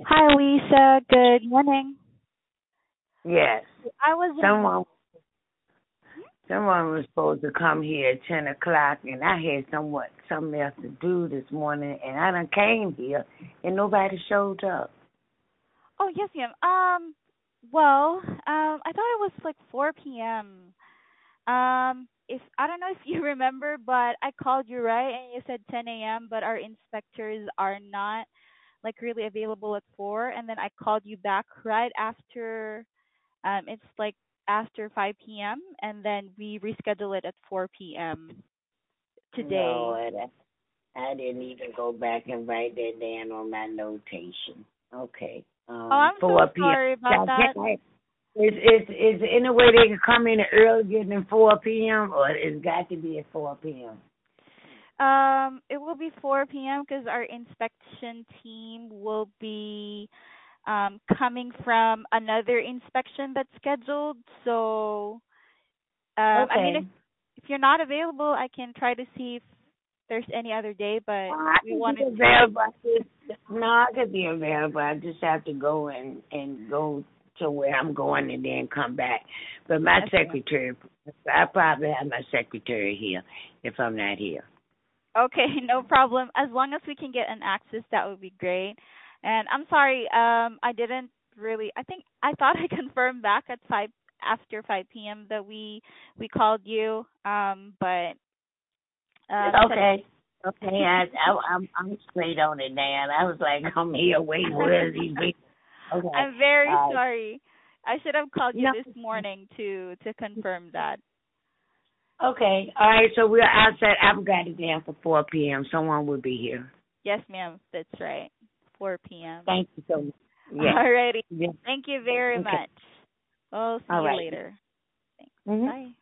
Hi, Lisa. Good morning. Yes. I was in. Someone someone was supposed to come here at 10 o'clock, and I had something else to do this morning, and I done came here and nobody showed up. Oh, yes, ma'am. I thought it was like 4 p.m. If I don't know if you remember, but I called you, right, and you said 10 a.m. But our inspectors are not like really available at 4, and then I called you back right after. It's like after 5 p.m. and then we reschedule it at 4 p.m. No, today. I didn't even go back and write that down on my notation. Okay. Oh, I'm so 4 p.m. sorry about that. Is any way they can come in earlier than 4 p.m. or it's got to be at 4 p.m.? It will be 4 p.m. because our inspection team will be coming from another inspection that's scheduled. So, I mean, Okay. if you're not available, I can try to see if there's any other day. But I we can be wanted to. available. No, I could be available. I just have to go and go to where I'm going and then come back. But my Yes, ma'am. secretary, I probably have my secretary here if I'm not here. Okay, no problem. As long as we can get an access, that would be great. And I'm sorry, I didn't really. I think I thought I confirmed back at 5 after 5 p.m. that we called you. But you said Okay. Okay, I'm straight on it now. I was like, I'm here waiting. Where is he? Okay. I'm very Uh, sorry. I should have called you no. this morning to confirm that. Okay. All right. So we're outside. I've got it down for 4 p.m. Someone will be here. Yes, ma'am. That's right. 4 p.m. Thank you so much. Yes. Alrighty. Yes. Thank you very Okay. much. We'll see All you right. later. Thanks. Mhm. Bye.